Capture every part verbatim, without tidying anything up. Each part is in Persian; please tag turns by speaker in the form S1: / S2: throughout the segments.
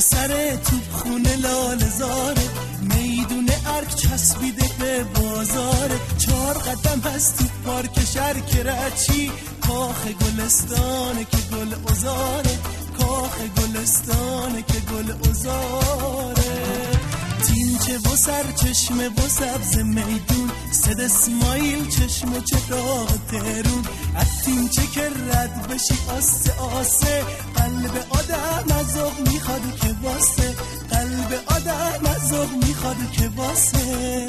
S1: سر توپخونه لاله زاره، میدون ارک چسبیده به بازاره، چهار قدم هست تو پارک شرکرچی، کاخ گلستانه که گل ازاره، کاخ گلستانه که گل ازاره. تیمچه و سرچشمه و سبز میدون، صد اسماعیل چشم و چراغ تهرون، از تیمچه که رد بشی آسه آسه، قلب آدم از ذوق میخواد که واسه، قلب آدم از ذوق میخواد که واسه.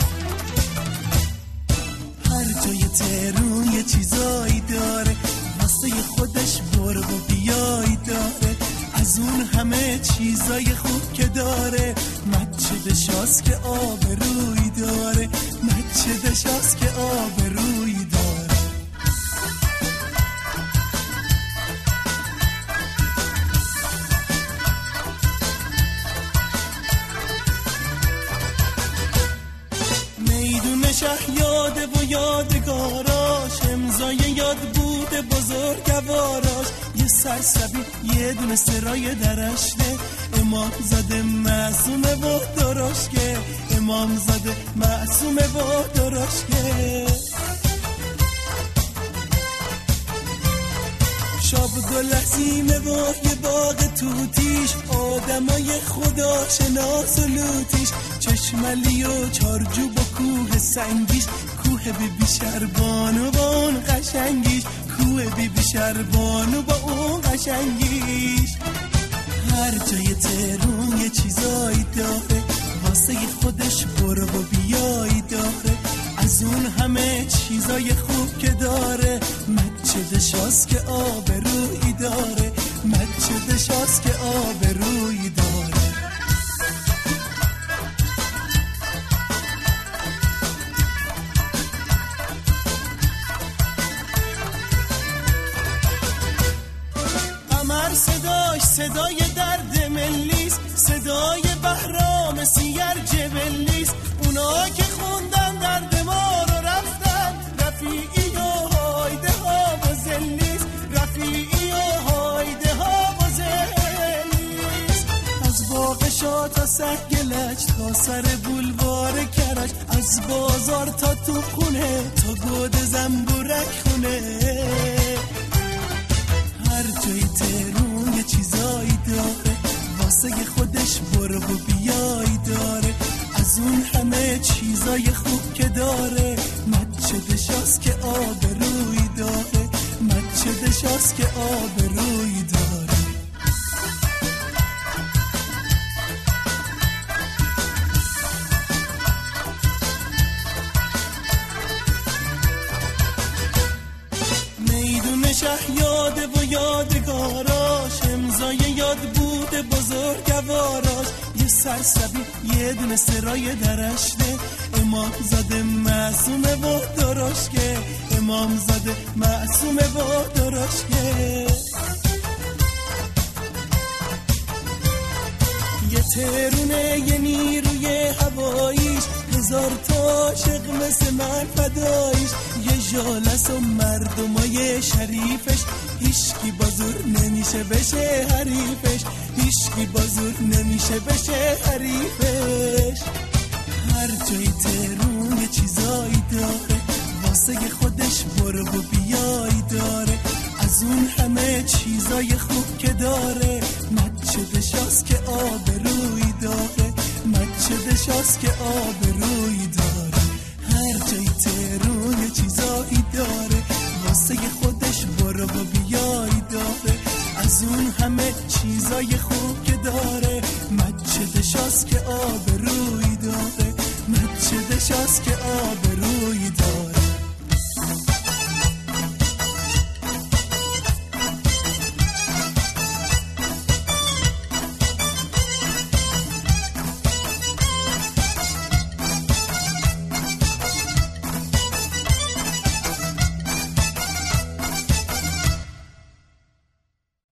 S1: هر جای تهرون یه چیزایی داره، واسه خودش برو و بیایی داره، از اون همه چیزای خوب که داره، مچه دشاست که آبرویی داره، مچه دشاست که آبرویی داره. میدون شه یاده و یادگاراش، امضای یاد بوده بزرگواراش، یه سرسبی یه دونه سرای درشته، امام زاده معصومه و درشکه، امام زاده معصومه و درشکه. شاب گل عظیمه و یه باغ توتیش، آدمای خدا شناس و لوتیش، چشملی و چارجوب و کوه سنگیش، کوه بی بی شربانو با اون قشنگیش، کوه بی بی شربانو با اون قشنگیش. هر جای تهرون یه چیزایی داره، واسه خودش برو و بیایی داره، از اون همه چیزای خوب که داره، مچه دشاست که آبرویی داره، مچه دشاست که آبرویی داره. قمر صداش صدای درد ملیست، صدای بهرام سیر جبلیست، اونا که خوندن درد ما رو رفتن، رفیعی و هایده ها و زلیست، رفیعی و هایده ها و زلیست. از باغ شاه تا سهگلج تا سر بولوار کرج، از بازار تا تو خونه تا گود زنبورک خونه، هر جای تهرون یه چیزایی داره، واسه خودش برو و بیایی داره، از اون همه چیزای خوب که داره، مچه دشاست که آبرویی داره، مچه دشاست که آبرویی داره. شه یاده و یادگاراش، امضای یاد بوده بزرگواراش، یه سرسبی یه دونه سرای درشته، امام زاده معصومه و درشکه، امام زاده معصومه و درشکه. یه ترونه یه نیروی هواییش، هزار تا عاشق مثل من فداییش، یه جالس و مردمای شریفش، هیچکی بازور نمیشه بشه حریفش، هیچکی بازور نمیشه بشه حریفش. هر جای تهرون یه چیزایی داره، واسه خودش برو و بیایی داره، از اون همه چیزای خوب که داره، مچه دشاست که آبرویی داره، مچه دشاست که آبرویی داره. هر جای تهرون یه چیزایی داره، واسه خودش برو و بیایی داره، از اون همه چیزای خوب که داره، مچه دشاست که آبرویی